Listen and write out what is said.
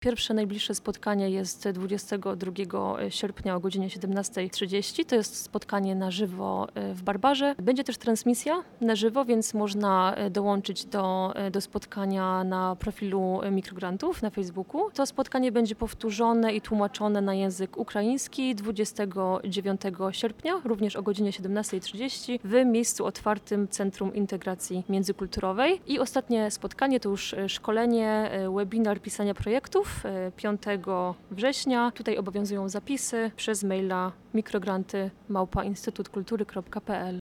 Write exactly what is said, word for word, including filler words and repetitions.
Pierwsze najbliższe spotkanie jest dwudziestego drugiego sierpnia o godzinie siedemnasta trzydzieści. To jest spotkanie na żywo w Barbarze. Będzie też transmisja na żywo, więc można dołączyć do, do spotkania na profilu Mikrograntów na Facebooku. To spotkanie będzie powtórzone i tłumaczone na język ukraiński dwudziestego dziewiątego sierpnia, również o godzinie siedemnasta trzydzieści w miejscu otwartym Centrum Integracji Międzykulturowej. I ostatnie spotkanie to już szkolenie, webinar pisania projektów piątego września. Tutaj obowiązują zapisy przez maila mikrogranty małpa instytut kultury kropka p l.